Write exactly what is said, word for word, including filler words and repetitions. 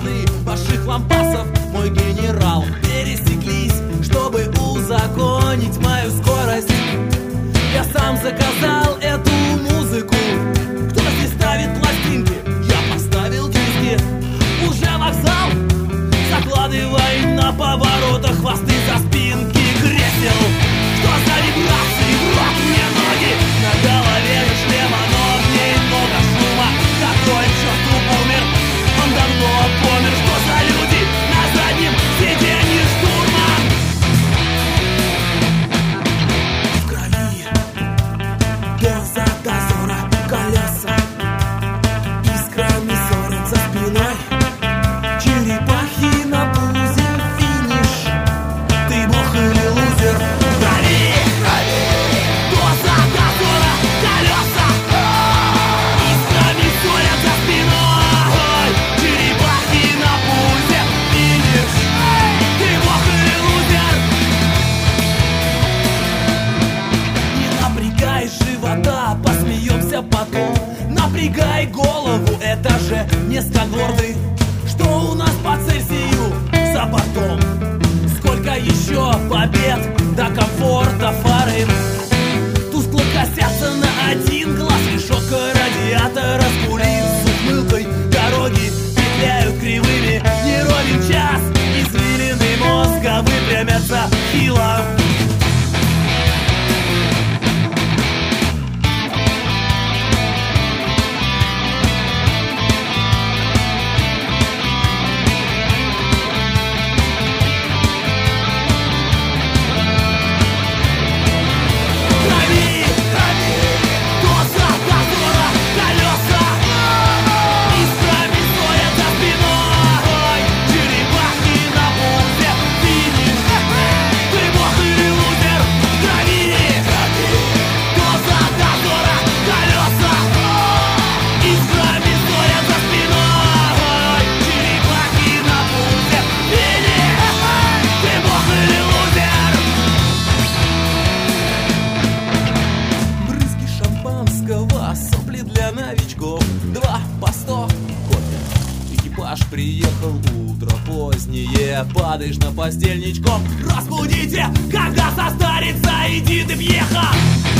башни ваших лампасов, мой генерал, пересеклись, чтобы узаконить мою скорость. Я сам заказал эту музыку. Кто здесь ставит пластинки? Я поставил диски. Уже вокзал, закладывай на поворотах хвосты за спинки кресел. Что за вибрации? В рот мне ноги. На голове же шлема, но в ней много шума. Какой черт труп умер? Он давно помер. Что за люди на заднем сиденье штурма? В крови доза дозора, колеса искрами ссорят за спиной. Черепахи на пузе, финиш. Ты бог или лузер? В крови, доза дозора, колеса искрами ссорят за спиной. Черепахи на пузе, финиш. Ты бог или лузер? Не напрягай живота, посмеемся потом. Напрягай голову, это же низкогорный. Что у нас по Цельсию за бортом? Сколько еще побед до комфорта фары? Тускло косятся на один глаз. Решетка радиатора скулит с ухмылкой. Дороги петляют кривыми. Не ровен час, извилины мозга выпрямятся хило. Приехал, утро позднее, падаешь на постель ничком. Разбудите, когда состарится Эдит Пьеха.